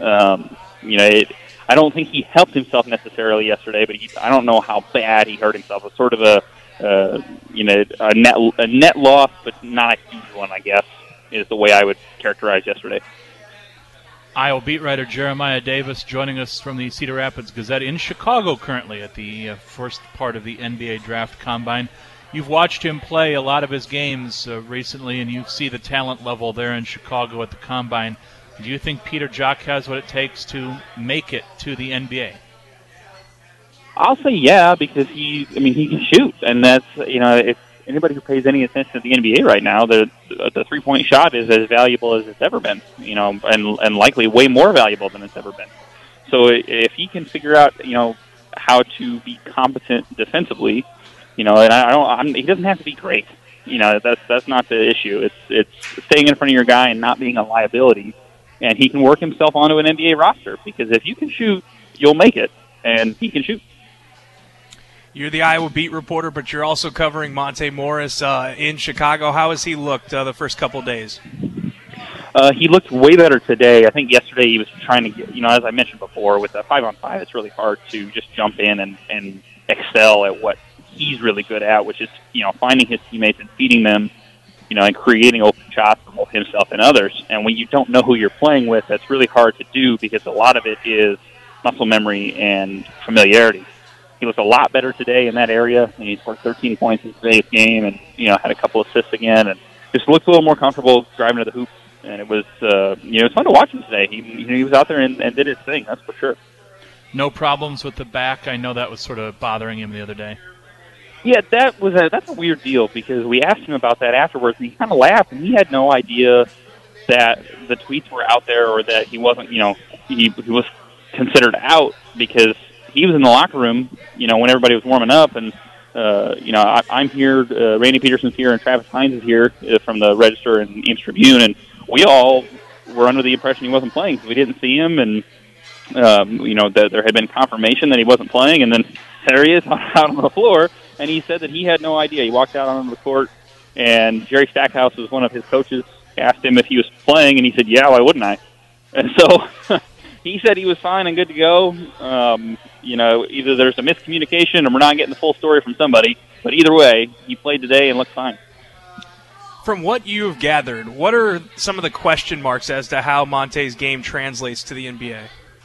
I don't think he helped himself necessarily yesterday, but I don't know how bad he hurt himself. It was sort of a net loss, but not a huge one, I guess, is the way I would characterize yesterday. Iowa beat writer Jeremiah Davis joining us from the Cedar Rapids Gazette in Chicago currently at the first part of the NBA Draft Combine. You've watched him play a lot of his games recently, and you see the talent level there in Chicago at the Combine. Do you think Peter Jok has what it takes to make it to the NBA? I'll say yeah, because he can shoot, and that's if anybody who pays any attention to the NBA right now, the 3-point shot is as valuable as it's ever been, and likely way more valuable than it's ever been. So if he can figure out how to be competent defensively, and he doesn't have to be great. That's not the issue. It's staying in front of your guy and not being a liability. And he can work himself onto an NBA roster because if you can shoot, you'll make it, and he can shoot. You're the Iowa beat reporter, but you're also covering Monte Morris in Chicago. How has he looked the first couple of days? He looked way better today. I think yesterday he was trying to get, as I mentioned before, with a 5-on-5, it's really hard to just jump in and excel at what he's really good at, which is, finding his teammates and feeding them, and creating open shots for both himself and others. And when you don't know who you're playing with, that's really hard to do because a lot of it is muscle memory and familiarity. He looked a lot better today in that area, and he scored 13 points in today's game and, had a couple assists again and just looked a little more comfortable driving to the hoop. And it was, it was fun to watch him today. He was out there and did his thing, that's for sure. No problems with the back. I know that was sort of bothering him the other day. Yeah, that's a weird deal because we asked him about that afterwards, and he kind of laughed, and he had no idea that the tweets were out there or that he wasn't, he was considered out because he was in the locker room, when everybody was warming up, and I'm here, Randy Peterson's here, and Travis Hines is here from the Register and Ames Tribune, and we all were under the impression he wasn't playing because we didn't see him, and there had been confirmation that he wasn't playing, and then there he is out on the floor. And he said that he had no idea. He walked out onto the court, and Jerry Stackhouse was one of his coaches, asked him if he was playing, and he said, yeah, why wouldn't I? And so he said he was fine and good to go. Either there's a miscommunication or we're not getting the full story from somebody. But either way, he played today and looked fine. From what you've gathered, what are some of the question marks as to how Monte's game translates to the NBA?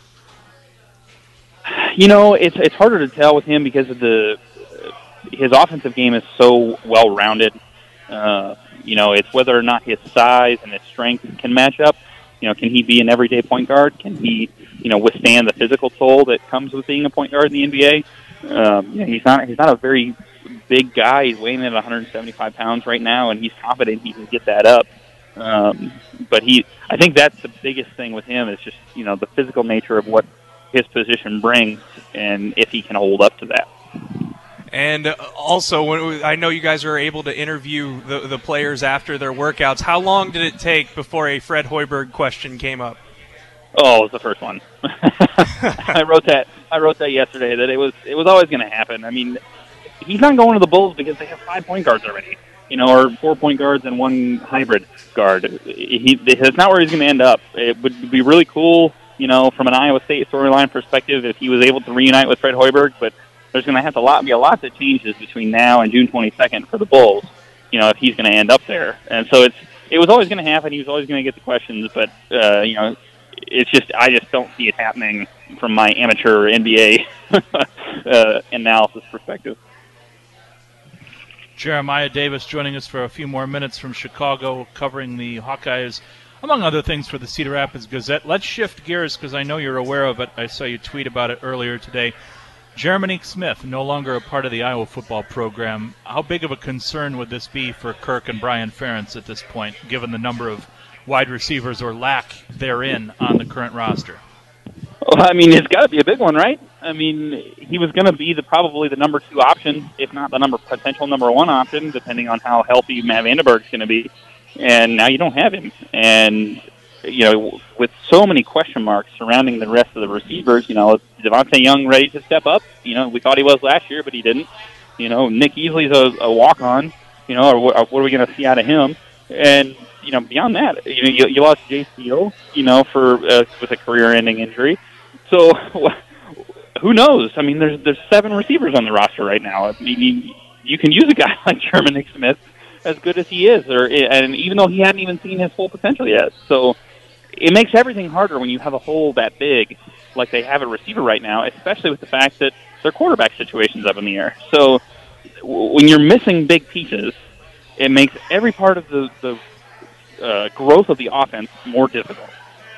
It's harder to tell with him because of his offensive game is so well-rounded. It's whether or not his size and his strength can match up. Can he be an everyday point guard? Can he, withstand the physical toll that comes with being a point guard in the NBA? He's not a very big guy. He's weighing in at 175 pounds right now, and he's confident he can get that up. But I think that's the biggest thing with him is just, the physical nature of what his position brings, and if he can hold up to that. And also, I know you guys are able to interview the players after their workouts. How long did it take before a Fred Hoiberg question came up? Oh, it was the first one. I wrote that yesterday, that it was always going to happen. I mean, he's not going to the Bulls because they have 5 point guards already, or 4 point guards and 1 hybrid guard. That's not where he's going to end up. It would be really cool, from an Iowa State storyline perspective, if he was able to reunite with Fred Hoiberg, but there's going to have to be a lot that changes between now and June 22nd for the Bulls, if he's going to end up there. And so it was always going to happen. He was always going to get the questions, but, it's just, I just don't see it happening from my amateur NBA analysis perspective. Jeremiah Davis joining us for a few more minutes from Chicago, covering the Hawkeyes, among other things, for the Cedar Rapids Gazette. Let's shift gears because I know you're aware of it. I saw you tweet about it earlier today. Jeremy Smith, no longer a part of the Iowa football program. How big of a concern would this be for Kirk and Brian Ferentz at this point, given the number of wide receivers or lack therein on the current roster? Well, I mean, it's got to be a big one, right? I mean, he was going to be probably the number 2 option, if not the potential number 1 option, depending on how healthy Matt Vandenberg's going to be. And now you don't have him. And, with so many question marks surrounding the rest of the receivers, is Devontae Young ready to step up? We thought he was last year, but he didn't. Nick Easley's a walk-on, or what are we going to see out of him? And, beyond that, you lost Jay Steele, for with a career-ending injury. So who knows? I mean, there's 7 receivers on the roster right now. I mean, you can use a guy like Jeremy Smith, as good as he is, and even though he hadn't even seen his full potential yet. So it makes everything harder when you have a hole that big, like they have a receiver right now, especially with the fact that their quarterback situation's up in the air. So when you're missing big pieces, it makes every part of the growth of the offense more difficult.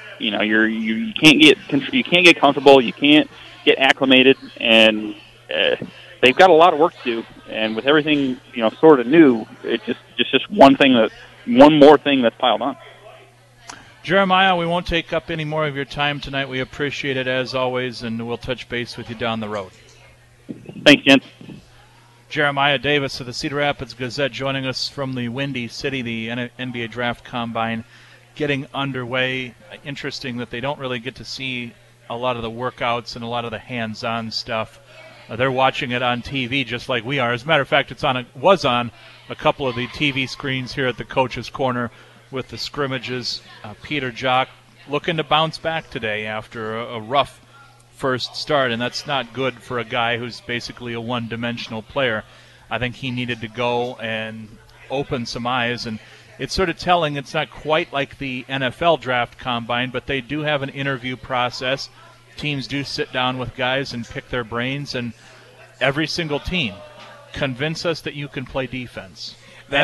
You can't get comfortable, you can't get acclimated, and they've got a lot of work to do. And with everything sort of new, it's just one more thing that's piled on. Jeremiah, we won't take up any more of your time tonight. We appreciate it as always, and we'll touch base with you down the road. Thanks, Jens. Jeremiah Davis of the Cedar Rapids Gazette joining us from the Windy City, the NBA Draft Combine getting underway. Interesting that they don't really get to see a lot of the workouts and a lot of the hands-on stuff. They're watching it on TV just like we are. As a matter of fact, was on a couple of the TV screens here at the Coach's Corner with the scrimmages. Peter Jok looking to bounce back today after a rough first start, and that's not good for a guy who's basically a one-dimensional player. I think he needed to go and open some eyes, and it's sort of telling. It's not quite like the NFL Draft Combine, but they do have an interview process. Teams do sit down with guys and pick their brains, and every single team convince us that you can play defense.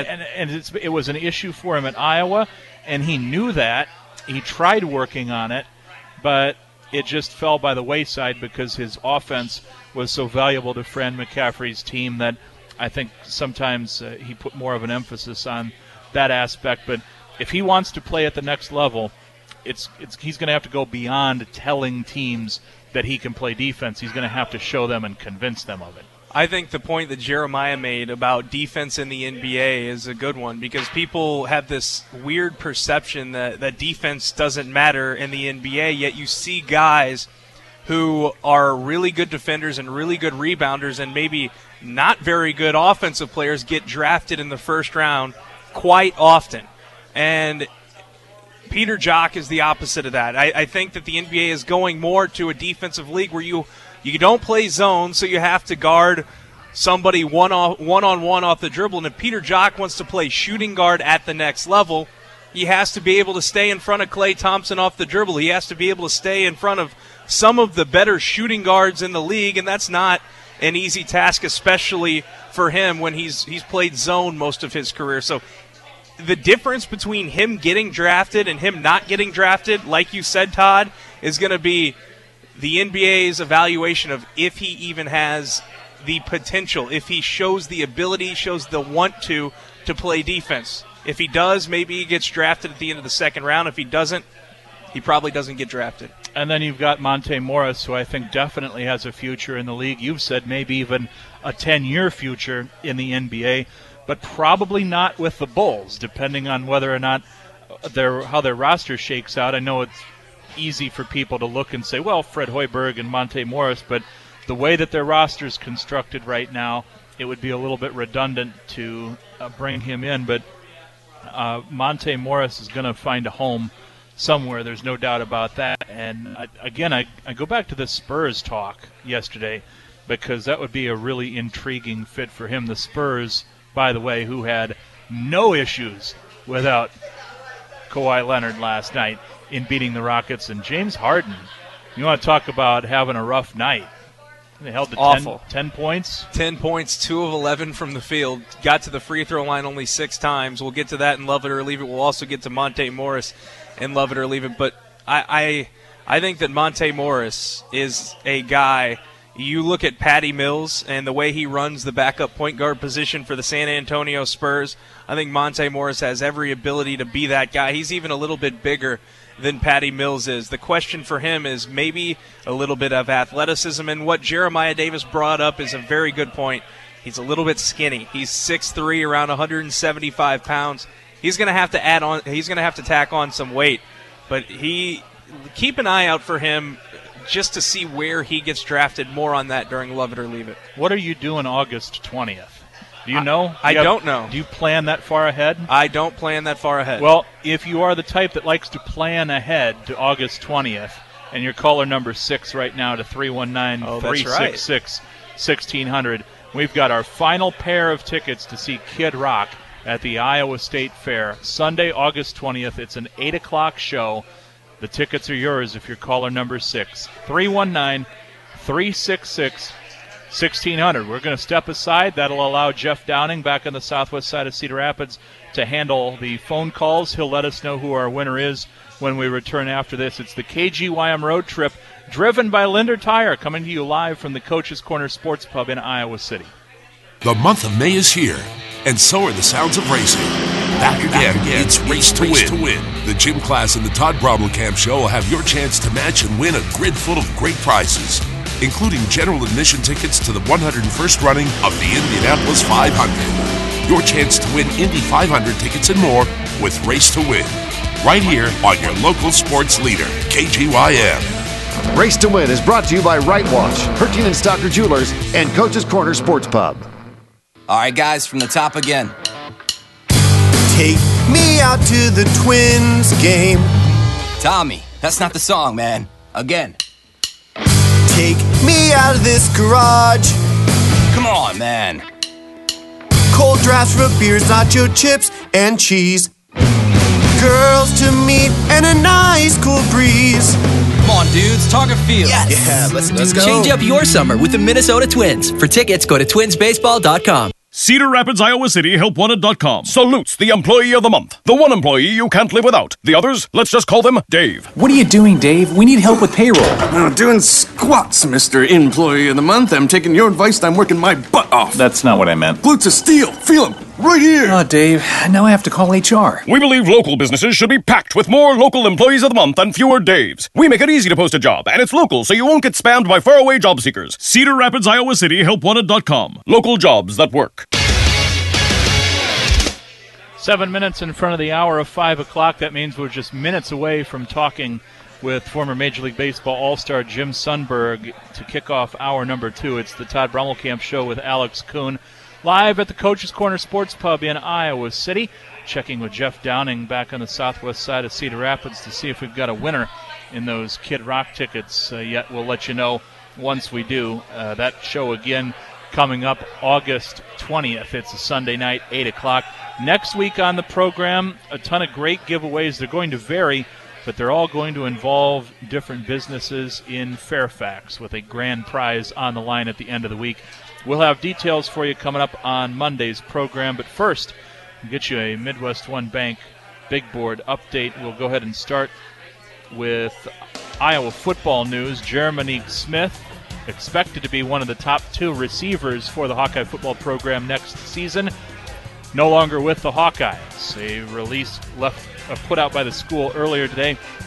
It was an issue for him at Iowa, and he knew that. He tried working on it, but it just fell by the wayside because his offense was so valuable to Fran McCaffrey's team that I think sometimes he put more of an emphasis on that aspect. But if he wants to play at the next level, he's going to have to go beyond telling teams that he can play defense. He's going to have to show them and convince them of it. I think the point that Jeremiah made about defense in the NBA is a good one, because people have this weird perception that defense doesn't matter in the NBA, yet you see guys who are really good defenders and really good rebounders and maybe not very good offensive players get drafted in the first round quite often. And Peter Jok is the opposite of that. I think that the NBA is going more to a defensive league where you don't play zone, so you have to guard somebody one-on-one off the dribble. And if Peter Jok wants to play shooting guard at the next level, he has to be able to stay in front of Klay Thompson off the dribble. He has to be able to stay in front of some of the better shooting guards in the league, and that's not an easy task, especially for him when he's played zone most of his career. So the difference between him getting drafted and him not getting drafted, like you said, Todd, is going to be the NBA's evaluation of if he even has the potential, if he shows the ability, shows the want to play defense. If he does, maybe he gets drafted at the end of the second round. If he doesn't, he probably doesn't get drafted. And then you've got Monte Morris, who I think definitely has a future in the league. You've said maybe even a 10-year future in the NBA, but probably not with the Bulls, depending on whether or not how their roster shakes out. I know it's easy for people to look and say, well, Fred Hoiberg and Monte Morris, but the way that their roster's constructed right now, it would be a little bit redundant to bring him in. But Monte Morris is going to find a home somewhere. There's no doubt about that. And I go back to the Spurs talk yesterday because that would be a really intriguing fit for him. The Spurs, by the way, who had no issues without Kawhi Leonard last night in beating the Rockets. And James Harden, you want to talk about having a rough night. They held the 10 points. 10 points, 2 of 11 from the field. Got to the free throw line only 6 times. We'll get to that and love it or leave it. We'll also get to Monte Morris and love it or leave it. But I think that Monte Morris is a guy. You look at Patty Mills and the way he runs the backup point guard position for the San Antonio Spurs. I think Monte Morris has every ability to be that guy. He's even a little bit bigger than Patty Mills is. The question for him is maybe a little bit of athleticism, and what Jeremiah Davis brought up is a very good point. He's a little bit skinny. He's 6'3", around 175 pounds. He's going to have to add on. He's going to have to tack on some weight, but keep an eye out for him just to see where he gets drafted. More on that during Love It or Leave It. What are you doing August 20th? Do you know? I don't know. Do you plan that far ahead? I don't plan that far ahead. Well, if you are the type that likes to plan ahead to August 20th, and your caller number 6 right now to 319-366-1600, we've got our final pair of tickets to see Kid Rock at the Iowa State Fair, Sunday, August 20th. It's an 8 o'clock show. The tickets are yours if you're caller number 6. 319-366-1600. We're going to step aside. That'll allow Jeff Downing back on the southwest side of Cedar Rapids to handle the phone calls. He'll let us know who our winner is when we return after this. It's the KGYM Road Trip driven by Linder Tire, coming to you live from the Coach's Corner Sports Pub in Iowa City. The month of May is here, and so are the sounds of racing. Back again. It's Race to Win. The gym class and the Todd Brommelkamp Show will have your chance to match and win a grid full of great prizes, including general admission tickets to the 101st running of the Indianapolis 500. Your chance to win Indy 500 tickets and more with Race to Win. Right here on your local sports leader, KGYM. Race to Win is brought to you by Right Wash, Hertine and Stocker Jewelers, and Coach's Corner Sports Pub. All right, guys, from the top again. Take me out to the Twins game. Tommy, that's not the song, man. Again. Take me out of this garage. Come on, man. Cold drafts, root beers, nacho chips, and cheese. Girls to meet and a nice cool breeze. Come on, dudes, Target Field. Yes. Yeah, let's go. Change up your summer with the Minnesota Twins. For tickets, go to twinsbaseball.com. Cedar Rapids, Iowa City, helpwanted.com salutes the employee of the month. The one employee you can't live without. The others, let's just call them Dave. What are you doing, Dave? We need help with payroll. Doing squats, Mr. Employee of the Month. I'm taking your advice and I'm working my butt off. That's not what I meant. Glutes of steel. Feel them. Right here. Oh, Dave, now I have to call HR. We believe local businesses should be packed with more local employees of the month and fewer Daves. We make it easy to post a job, and it's local, so you won't get spammed by faraway job seekers. Cedar Rapids, Iowa City, helpwanted.com. Local jobs that work. 7 minutes in front of the hour of 5 o'clock. That means we're just minutes away from talking with former Major League Baseball All-Star Jim Sundberg to kick off hour number 2. It's the Todd Brommelkamp Show with Alex Kuhn, live at the Coach's Corner Sports Pub in Iowa City. Checking with Jeff Downing back on the southwest side of Cedar Rapids to see if we've got a winner in those Kid Rock tickets yet. We'll let you know once we do. That show again coming up August 20th. It's a Sunday night, 8 o'clock. Next week on the program, a ton of great giveaways. They're going to vary, but they're all going to involve different businesses in Fairfax with a grand prize on the line at the end of the week. We'll have details for you coming up on Monday's program, but first, we'll get you a Midwest One Bank Big Board update. We'll go ahead and start with Iowa football news. Jeremy Smith expected to be one of the top 2 receivers for the Hawkeye football program next season. No longer with the Hawkeyes. A release put out by the school earlier today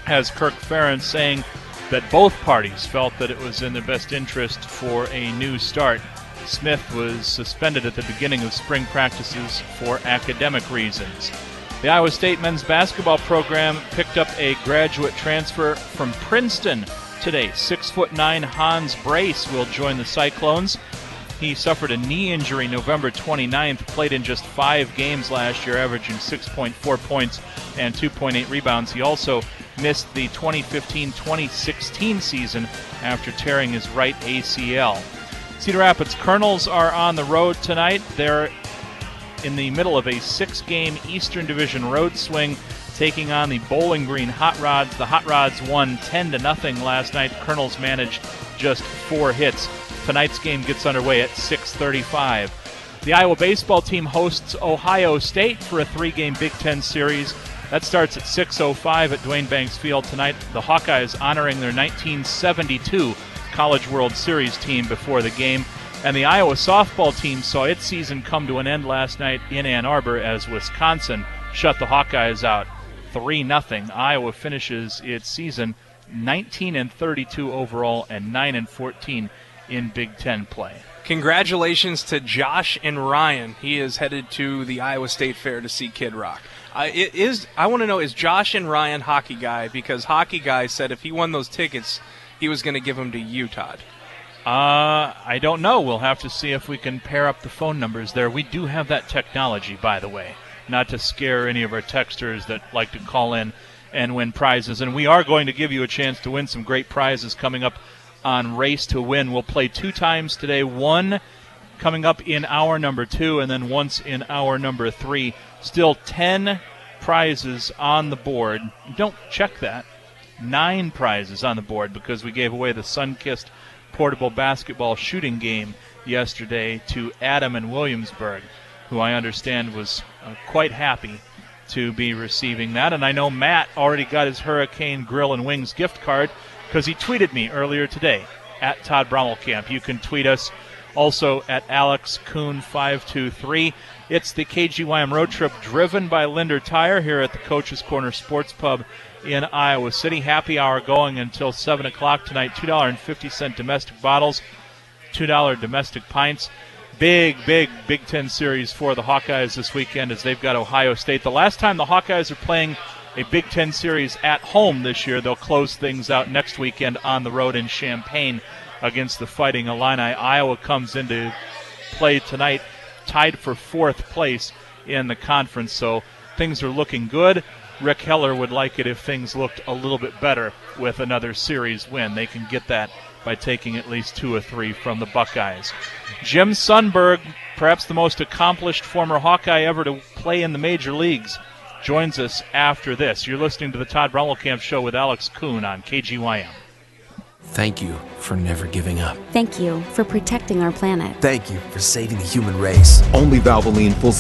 has Kirk Ferentz saying that both parties felt that it was in their best interest for a new start. Smith was suspended at the beginning of spring practices for academic reasons. The Iowa State men's basketball program picked up a graduate transfer from Princeton today. 6'9" Hans Brace will join the Cyclones. He suffered a knee injury November 29th, played in just 5 games last year, averaging 6.4 points and 2.8 rebounds. He also missed the 2015-2016 season after tearing his right ACL. Cedar Rapids Colonels are on the road tonight. They're in the middle of a 6-game Eastern Division road swing, taking on the Bowling Green Hot Rods. The Hot Rods won 10-0 last night. Colonels managed just 4 hits. Tonight's game gets underway at 6:35. The Iowa baseball team hosts Ohio State for a 3-game Big Ten series. That starts at 6:05 at Duane Banks Field tonight. The Hawkeyes honoring their 1972 College World Series team before the game. And the Iowa softball team saw its season come to an end last night in Ann Arbor as Wisconsin shut the Hawkeyes out 3-0. Iowa finishes its season 19-32 overall and 9-14 in Big Ten play. Congratulations to Josh and Ryan. He is headed to the Iowa State Fair to see Kid Rock. I want to know, is Josh and Ryan Hockey Guy? Because Hockey Guy said if he won those tickets, he was going to give them to you, Todd. I don't know. We'll have to see if we can pair up the phone numbers there. We do have that technology, by the way, not to scare any of our texters that like to call in and win prizes. And we are going to give you a chance to win some great prizes coming up on Race to Win. We'll play 2 times today, one coming up in hour number 2 and then once in hour number 3. Still 10 prizes on the board. Don't check that. 9 prizes on the board because we gave away the Sunkist portable basketball shooting game yesterday to Adam in Williamsburg, who I understand was quite happy to be receiving that. And I know Matt already got his Hurricane Grill and Wings gift card because he tweeted me earlier today at Todd Brommelkamp. You can tweet us also at AlexKoon523. It's the KGYM road trip driven by Linder Tire here at the Coach's Corner Sports Pub in Iowa City. Happy hour going until 7 o'clock tonight. $2.50 domestic bottles, $2 domestic pints. Big Big Ten series for the Hawkeyes this weekend as they've got Ohio State. The last time the Hawkeyes are playing a Big Ten series at home this year, they'll close things out next weekend on the road in Champaign against the Fighting Illini. Iowa comes into play tonight tied for 4th place in the conference, so things are looking good. Rick Heller would like it if things looked a little bit better with another series win. They can get that by taking at least 2 or 3 from the Buckeyes. Jim Sundberg, perhaps the most accomplished former Hawkeye ever to play in the major leagues, joins us after this. You're listening to the Todd Brommelkamp Show with Alex Kuhn on KGYM. Thank you for never giving up. Thank you for protecting our planet. Thank you for saving the human race. Only Valvoline full